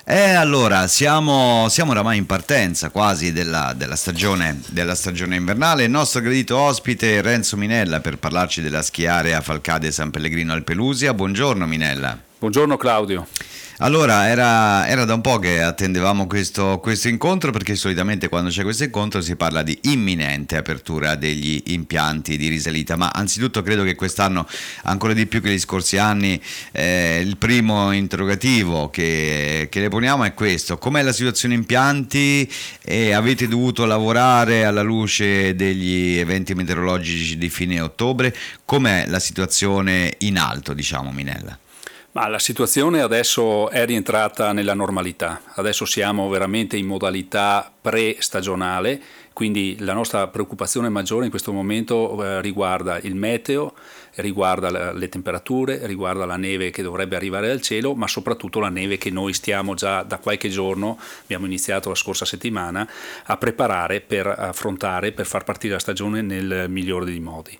Allora, siamo oramai in partenza quasi della stagione invernale. Il nostro gradito ospite è Renzo Minella per parlarci della schiarea Falcade San Pellegrino al Pelusia. Buongiorno Minella. Buongiorno Claudio. Allora, era da un po' che attendevamo questo incontro, perché solitamente quando c'è questo incontro si parla di imminente apertura degli impianti di risalita, ma anzitutto credo che quest'anno, ancora di più che gli scorsi anni, il primo interrogativo che le poniamo è questo: com'è la situazione impianti? Avete dovuto lavorare alla luce degli eventi meteorologici di fine ottobre? Com'è la situazione in alto, diciamo, Minella? Ma la situazione adesso è rientrata nella normalità, adesso siamo veramente in modalità pre-stagionale, quindi la nostra preoccupazione maggiore in questo momento riguarda il meteo, riguarda le temperature, riguarda la neve che dovrebbe arrivare dal cielo, ma soprattutto la neve che noi stiamo già da qualche giorno, abbiamo iniziato la scorsa settimana, a preparare per affrontare, per far partire la stagione nel migliore dei modi.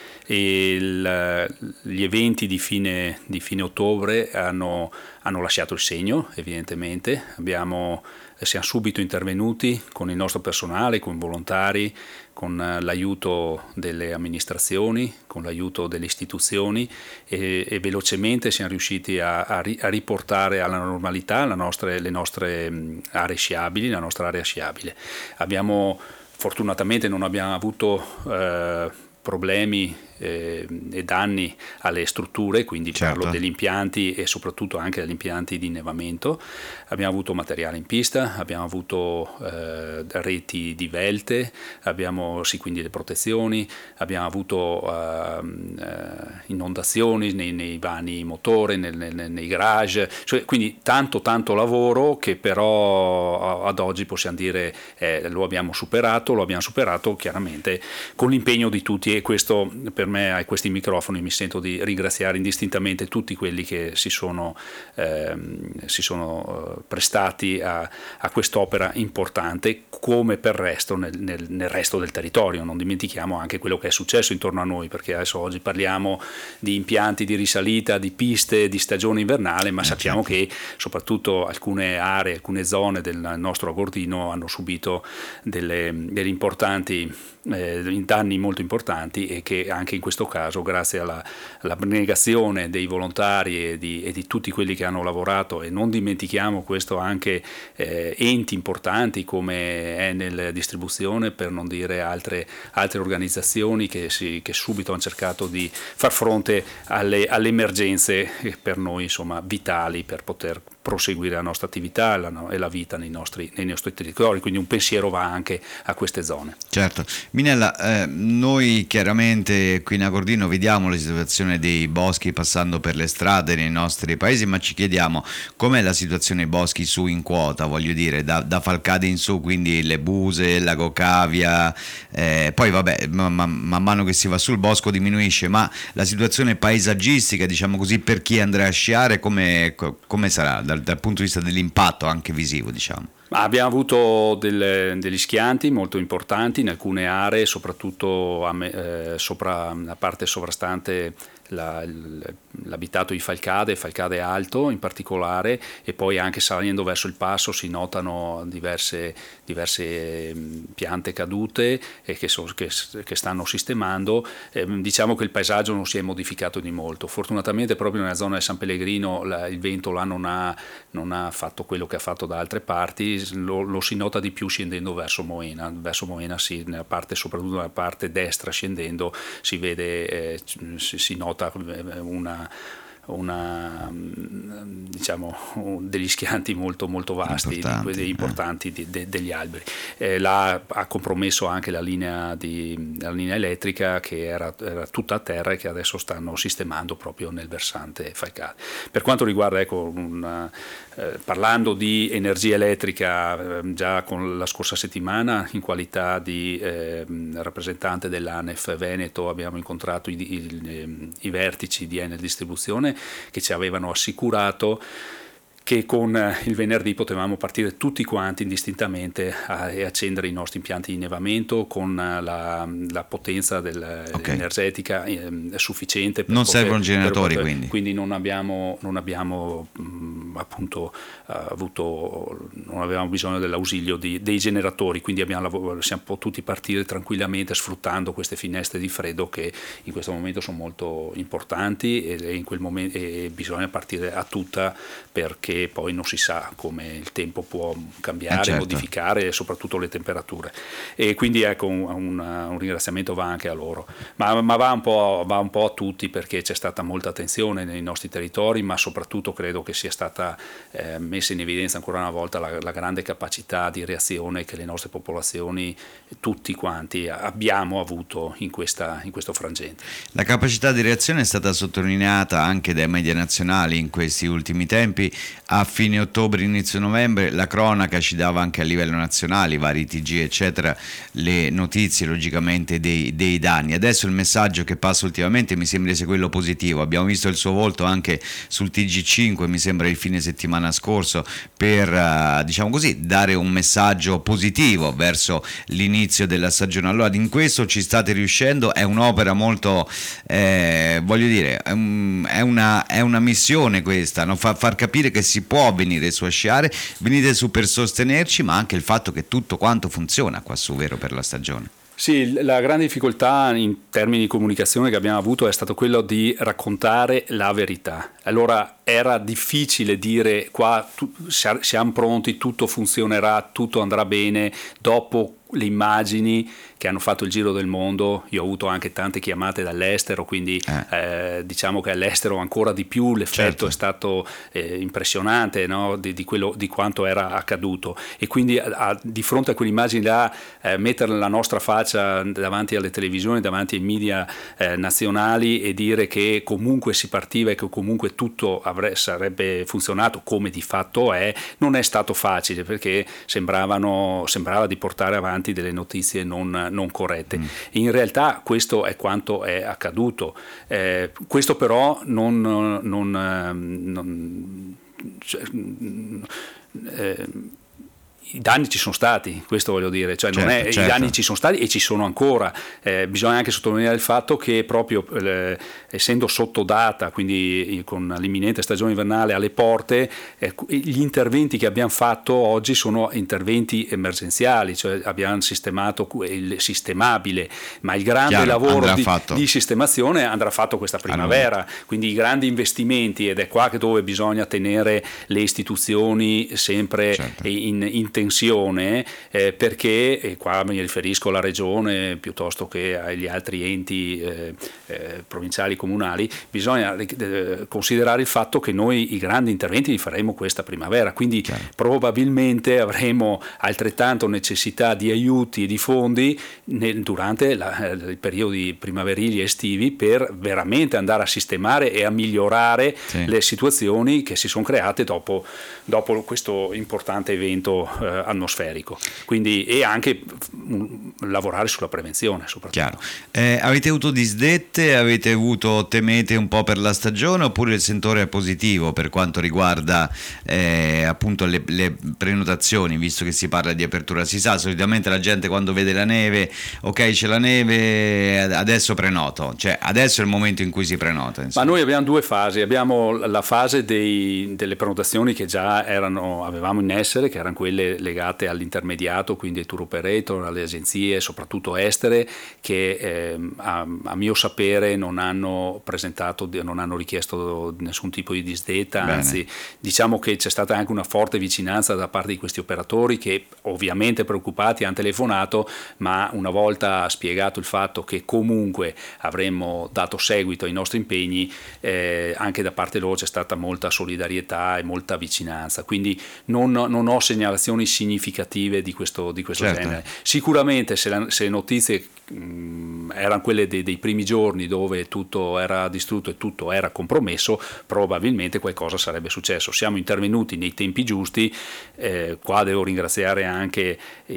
Gli eventi di fine ottobre hanno lasciato il segno, evidentemente. Siamo subito intervenuti con il nostro personale, con volontari, con l'aiuto delle amministrazioni, con l'aiuto delle istituzioni e velocemente siamo riusciti a riportare alla normalità le nostre aree sciabili, la nostra area sciabile. Fortunatamente non abbiamo avuto problemi e danni alle strutture, quindi Certo. parlo degli impianti e soprattutto anche degli impianti di innevamento. Abbiamo avuto materiale in pista, abbiamo avuto reti divelte, quindi le protezioni, abbiamo avuto inondazioni nei vani motore, nei garage, quindi tanto lavoro che però ad oggi possiamo dire lo abbiamo superato chiaramente con l'impegno di tutti, e questo per me a questi microfoni mi sento di ringraziare indistintamente tutti quelli che si sono prestati a quest'opera importante, come per il resto nel resto del territorio. Non dimentichiamo anche quello che è successo intorno a noi, perché adesso oggi parliamo di impianti di risalita, di piste, di stagione invernale, ma sappiamo che soprattutto alcune aree, alcune zone del nostro Agordino hanno subito degli importanti danni molto importanti, e che anche in questo caso, grazie all'abnegazione dei volontari e di tutti quelli che hanno lavorato, e non dimentichiamo questo anche enti importanti come Enel Distribuzione, per non dire altre organizzazioni che subito hanno cercato di far fronte alle emergenze per noi vitali per poter proseguire la nostra attività e la vita nei nostri territori, quindi un pensiero va anche a queste zone. Certo. Minella, noi chiaramente qui in Agordino vediamo la situazione dei boschi passando per le strade nei nostri paesi, ma ci chiediamo com'è la situazione dei boschi su in quota, voglio dire, da Falcade in su, quindi le Buse, il Lago Cavia, poi vabbè, man mano che si va sul bosco diminuisce, ma la situazione paesaggistica, diciamo così, per chi andrà a sciare, come sarà dal punto di vista dell'impatto anche visivo, diciamo? Abbiamo avuto degli schianti molto importanti in alcune aree, soprattutto sopra la parte sovrastante l'abitato di Falcade Alto in particolare, e poi anche salendo verso il passo si notano diverse piante cadute e che stanno sistemando. Diciamo che il paesaggio non si è modificato di molto. Fortunatamente proprio nella zona di San Pellegrino il vento là non ha fatto quello che ha fatto da altre parti, lo si nota di più scendendo verso Moena. Verso Moena soprattutto nella parte destra scendendo si vede, si nota degli schianti molto vasti, importanti degli alberi. Là ha compromesso anche la linea elettrica, che era tutta a terra e che adesso stanno sistemando proprio nel versante Falcade. Per quanto riguarda parlando di energia elettrica, già con la scorsa settimana in qualità di rappresentante dell'ANEF Veneto abbiamo incontrato i vertici di Enel Distribuzione, che ci avevano assicurato che con il venerdì potevamo partire tutti quanti indistintamente e accendere i nostri impianti di innevamento con la potenza energetica sufficiente. Non servono generatori, quindi non abbiamo appunto non avevamo bisogno dell'ausilio dei generatori, quindi siamo potuti partire tranquillamente sfruttando queste finestre di freddo che in questo momento sono molto importanti e in quel momento bisogna partire a tutta, perché poi non si sa come il tempo può cambiare, certo, modificare soprattutto le temperature, e quindi ecco un ringraziamento va anche a loro, ma va un po' a tutti, perché c'è stata molta attenzione nei nostri territori, ma soprattutto credo che sia stata messa in evidenza ancora una volta la grande capacità di reazione che le nostre popolazioni, tutti quanti, abbiamo avuto in questo frangente. La capacità di reazione è stata sottolineata anche dai media nazionali in questi ultimi tempi. A fine ottobre, inizio novembre, la cronaca ci dava anche a livello nazionale, i vari TG eccetera, le notizie logicamente dei danni. Adesso il messaggio che passa ultimamente mi sembra sia quello positivo. Abbiamo visto il suo volto anche sul TG5, mi sembra il fine settimana scorso, per diciamo così dare un messaggio positivo verso l'inizio della stagione. Allora, in questo ci state riuscendo, è un'opera molto voglio dire, è una missione questa, no? Far capire che si può venire su a sciare, venite su per sostenerci, ma anche il fatto che tutto quanto funziona qua su, vero, per la stagione. Sì, la grande difficoltà in termini di comunicazione che abbiamo avuto è stato quello di raccontare la verità. Allora era difficile dire qua siamo pronti, tutto funzionerà, tutto andrà bene, dopo le immagini che hanno fatto il giro del mondo. Io ho avuto anche tante chiamate dall'estero, quindi diciamo che all'estero ancora di più l'effetto è stato impressionante, no? di quanto era accaduto, e quindi di fronte a quelle immagini là, mettere la nostra faccia davanti alle televisioni, davanti ai media nazionali, e dire che comunque si partiva e che comunque tutto sarebbe funzionato come di fatto non è stato facile, perché sembrava di portare avanti delle notizie non corrette. In realtà questo è quanto è accaduto. Questo però i danni ci sono stati, questo voglio dire, cioè certo. I danni ci sono stati e ci sono ancora. Bisogna anche sottolineare il fatto che proprio essendo sottodata, quindi con l'imminente stagione invernale alle porte, gli interventi che abbiamo fatto oggi sono interventi emergenziali, cioè abbiamo sistemato il sistemabile, ma il grande lavoro di sistemazione andrà fatto questa primavera, quindi i grandi investimenti, ed è qua che dove bisogna tenere le istituzioni sempre in tensione, perché, e qua mi riferisco alla regione piuttosto che agli altri enti provinciali, comunali, bisogna considerare il fatto che noi i grandi interventi li faremo questa primavera, quindi probabilmente avremo altrettanto necessità di aiuti e di fondi durante i periodi primaverili e estivi, per veramente andare a sistemare e a migliorare le situazioni che si sono create dopo questo importante evento atmosferico, quindi, e anche lavorare sulla prevenzione soprattutto. Avete avuto disdette, temete un po' per la stagione, oppure il sentore è positivo per quanto riguarda appunto le prenotazioni, visto che si parla di apertura? Si sa, solitamente la gente quando vede la neve, ok, c'è la neve, adesso prenoto, cioè adesso è il momento in cui si prenota, insomma. Ma noi abbiamo due fasi: abbiamo la fase delle prenotazioni che già avevamo in essere, che erano quelle legate all'intermediato, quindi ai tour operator, alle agenzie soprattutto estere, che a mio sapere non hanno richiesto nessun tipo di disdetta. Bene. Anzi, diciamo che c'è stata anche una forte vicinanza da parte di questi operatori, che ovviamente preoccupati hanno telefonato, ma una volta spiegato il fatto che comunque avremmo dato seguito ai nostri impegni, anche da parte loro c'è stata molta solidarietà e molta vicinanza, quindi non ho segnalazioni significative di questo genere. Sicuramente se le notizie erano quelle dei primi giorni dove tutto era distrutto e tutto era compromesso, probabilmente qualcosa sarebbe successo. Siamo intervenuti nei tempi giusti, qua devo ringraziare anche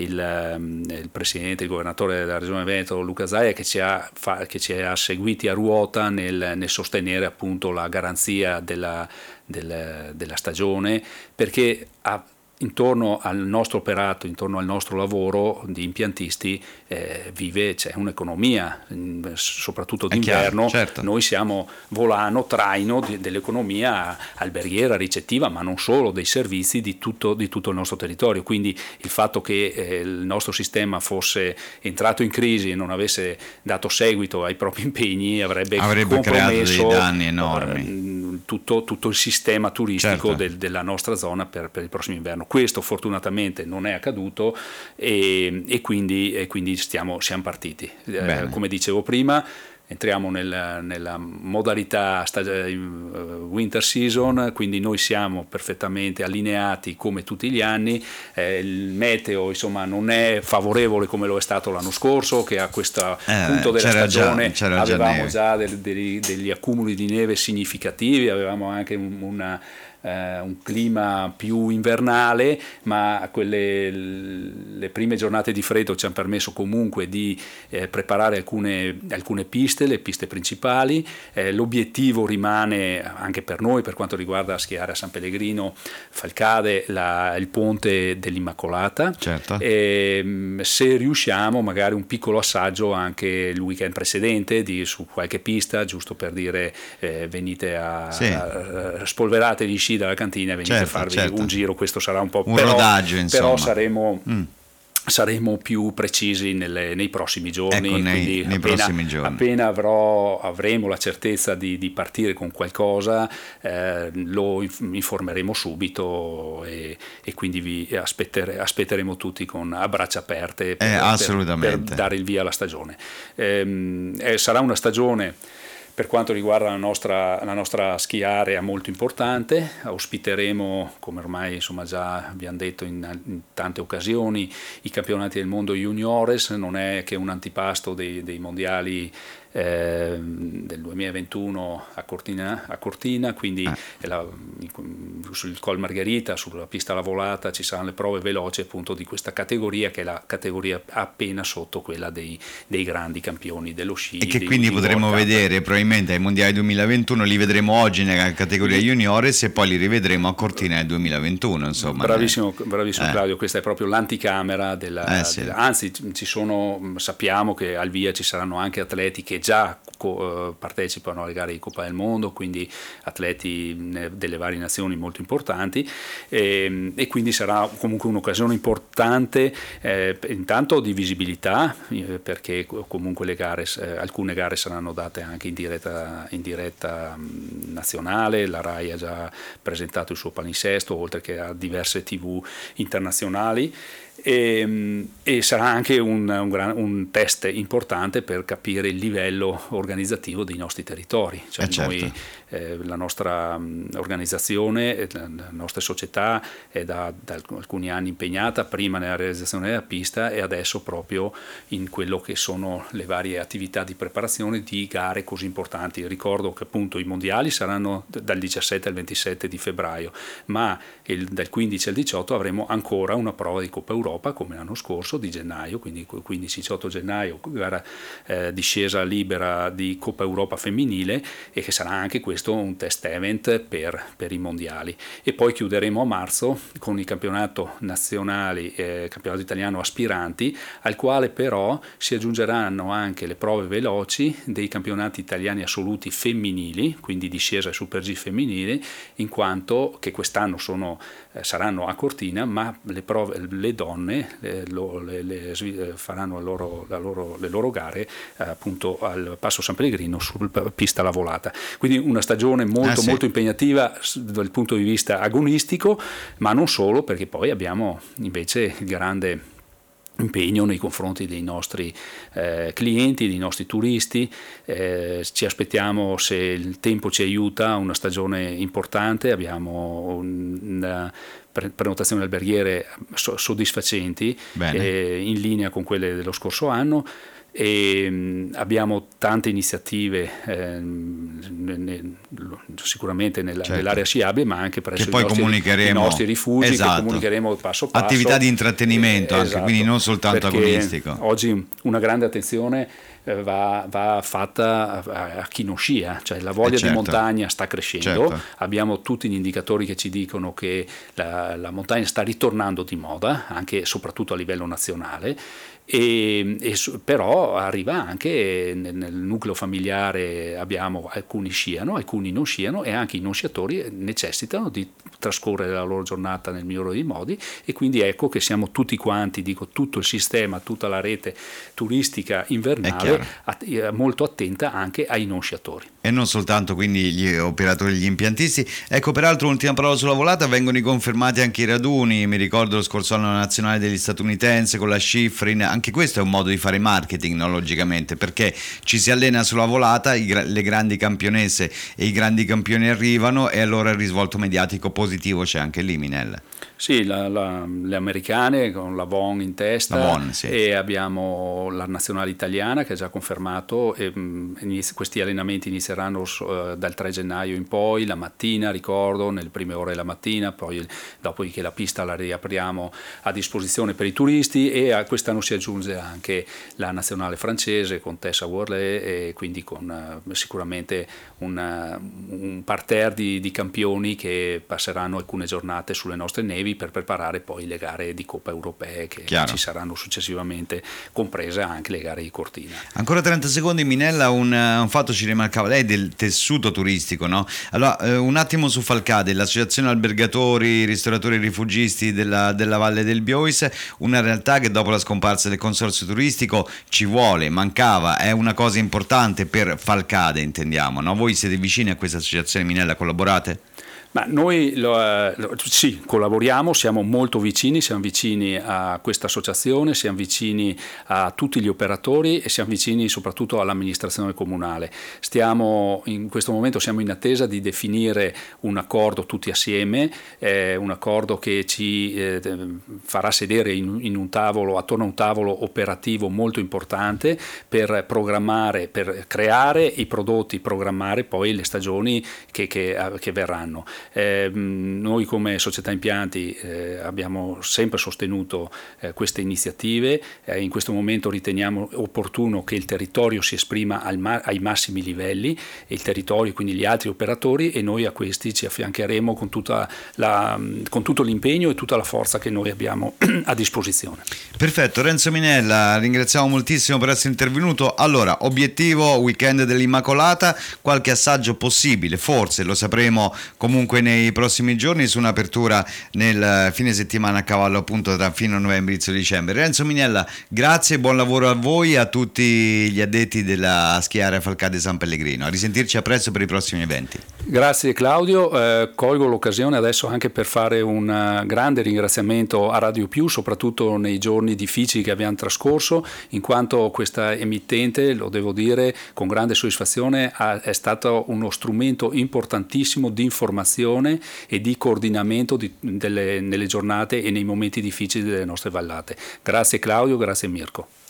il presidente, il governatore della regione Veneto, Luca Zaia, che ci ha seguiti a ruota nel sostenere appunto la garanzia della stagione, perché intorno al nostro operato, intorno al nostro lavoro di impiantisti c'è un'economia, soprattutto d'inverno. Certo. Noi siamo volano, traino dell'economia alberghiera, ricettiva, ma non solo, dei servizi di tutto il nostro territorio. Quindi il fatto che il nostro sistema fosse entrato in crisi e non avesse dato seguito ai propri impegni avrebbe creato dei danni enormi. Tutto il sistema turistico certo. della nostra zona per il prossimo inverno. Questo fortunatamente non è accaduto e quindi siamo partiti. Come dicevo prima, entriamo nella modalità winter season, quindi noi siamo perfettamente allineati come tutti gli anni. Il meteo insomma non è favorevole come lo è stato l'anno scorso, che a questo punto della stagione avevamo già degli accumuli di neve significativi, avevamo anche un clima più invernale, ma le prime giornate di freddo ci hanno permesso comunque di preparare alcune piste, le piste principali. L'obiettivo rimane anche per noi, per quanto riguarda schiare a San Pellegrino, Falcade, il ponte dell'Immacolata. Certo. Se riusciamo, magari un piccolo assaggio anche il weekend precedente su qualche pista, giusto per dire venite a spolverate gli sci dalla cantina e venite a farvi un giro. Questo sarà un po' rodaggio, insomma. Però saremo più precisi nei prossimi giorni. Ecco, nei prossimi giorni. Appena avremo la certezza di partire con qualcosa, lo informeremo subito e quindi vi aspetteremo tutti a braccia aperte per dare il via alla stagione. Sarà una stagione, per quanto riguarda la nostra ski area, molto importante. Ospiteremo, come ormai già abbiamo detto in tante occasioni, i campionati del mondo juniores. Non è che un antipasto dei mondiali del 2021 a Cortina, quindi sul Col Margherita, sulla pista alla volata, ci saranno le prove veloci appunto di questa categoria, che è la categoria appena sotto quella dei grandi campioni dello sci. E che quindi potremo vedere probabilmente ai mondiali 2021, li vedremo oggi nella categoria juniores e poi li rivedremo a Cortina nel 2021, insomma. Bravissimo Claudio, questa è proprio l'anticamera anzi sappiamo che al via ci saranno anche atleti che già partecipano alle gare di Coppa del Mondo, quindi atleti delle varie nazioni molto importanti, e quindi sarà comunque un'occasione importante, intanto di visibilità, perché comunque alcune gare saranno date anche in diretta nazionale. La RAI ha già presentato il suo palinsesto, oltre che a diverse TV internazionali. E sarà anche un test importante per capire il livello organizzativo dei nostri territori. Noi, la nostra organizzazione, la nostra società è da alcuni anni impegnata, prima nella realizzazione della pista e adesso proprio in quello che sono le varie attività di preparazione di gare così importanti. Ricordo che appunto i mondiali saranno dal 17 al 27 di febbraio, ma dal 15 al 18 avremo ancora una prova di Coppa Europa, come l'anno scorso, di gennaio, quindi 15-18 gennaio, gara discesa libera di Coppa Europa femminile, e che sarà anche questo un test event per i mondiali. E poi chiuderemo a marzo con il campionato nazionale, campionato italiano aspiranti, al quale però si aggiungeranno anche le prove veloci dei campionati italiani assoluti femminili, quindi discesa e super G femminili, in quanto che quest'anno saranno a Cortina, ma le donne faranno le loro gare appunto al Passo San Pellegrino sul pista alla volata. Quindi una stagione molto impegnativa dal punto di vista agonistico, ma non solo, perché poi abbiamo invece il grande impegno nei confronti dei nostri clienti, dei nostri turisti. Ci aspettiamo, se il tempo ci aiuta, una stagione importante. Abbiamo prenotazioni alberghiere soddisfacenti, in linea con quelle dello scorso anno. e abbiamo tante iniziative sicuramente nell'area sciabile, ma anche presso i nostri rifugi, esatto, che comunicheremo passo passo. Attività di intrattenimento anche, esatto, quindi non soltanto agonistico. Oggi una grande attenzione va fatta a chi non scia, cioè la voglia di montagna sta crescendo, abbiamo tutti gli indicatori che ci dicono che la montagna sta ritornando di moda, anche e soprattutto a livello nazionale. Però arriva anche nel nucleo familiare, abbiamo alcuni sciano, alcuni non sciano, e anche i non sciatori necessitano di trascorrere la loro giornata nel migliore dei modi, e quindi ecco che siamo tutti quanti, dico tutto il sistema, tutta la rete turistica invernale molto attenta anche ai non sciatori. E non soltanto quindi gli operatori, gli impiantisti. Ecco, peraltro, ultima parola sulla volata, vengono riconfermati anche i raduni, mi ricordo lo scorso anno nazionale degli statunitensi con la Schifrin, anche questo è un modo di fare marketing, no? Logicamente, perché ci si allena sulla volata, le grandi campionesse e i grandi campioni arrivano, e allora il risvolto mediatico positivo c'è anche lì, Minella. Sì, le americane con la VON in testa, sì. E abbiamo la nazionale italiana che ha già confermato, e questi allenamenti inizieranno dal 3 gennaio in poi, la mattina, ricordo, nelle prime ore della mattina, poi dopodiché la pista la riapriamo a disposizione per i turisti, e a quest'anno si aggiunge anche la nazionale francese con Tessa Worley, e quindi con sicuramente un parterre di campioni che passeranno alcune giornate sulle nostre nevi per preparare poi le gare di Coppa europee che ci saranno successivamente, comprese anche le gare di Cortina. Ancora 30 secondi, Minella, un fatto ci rimarcava lei del tessuto turistico, no? Allora, un attimo su Falcade, l'associazione albergatori, ristoratori e rifugisti della Valle del Biois, una realtà che dopo la scomparsa del consorzio turistico mancava, è una cosa importante per Falcade, intendiamo, no? Voi siete vicini a questa associazione, Minella, collaborate? Ma noi sì, collaboriamo, siamo molto vicini, siamo vicini a questa associazione, siamo vicini a tutti gli operatori e siamo vicini soprattutto all'amministrazione comunale. In questo momento siamo in attesa di definire un accordo tutti assieme, un accordo che ci farà sedere in un tavolo, attorno a un tavolo operativo molto importante per programmare, per creare i prodotti, programmare poi le stagioni che verranno. Noi come società impianti abbiamo sempre sostenuto queste iniziative, in questo momento riteniamo opportuno che il territorio si esprima ai massimi livelli, il territorio, quindi gli altri operatori, e noi a questi ci affiancheremo con tutto l'impegno e tutta la forza che noi abbiamo a disposizione. Perfetto, Renzo Minella, ringraziamo moltissimo per essere intervenuto. Allora, obiettivo weekend dell'Immacolata, qualche assaggio possibile, forse lo sapremo comunque nei prossimi giorni, su un'apertura nel fine settimana a cavallo appunto tra fine novembre e inizio dicembre. Renzo Minella, grazie, buon lavoro a voi e a tutti gli addetti della Schiaria Falcade San Pellegrino. A risentirci a presto per i prossimi eventi. Grazie Claudio, colgo l'occasione adesso anche per fare un grande ringraziamento a Radio Più, soprattutto nei giorni difficili che abbiamo trascorso, in quanto questa emittente, lo devo dire con grande soddisfazione, è stato uno strumento importantissimo di informazione e di coordinamento nelle giornate e nei momenti difficili delle nostre vallate. Grazie Claudio, grazie Mirko.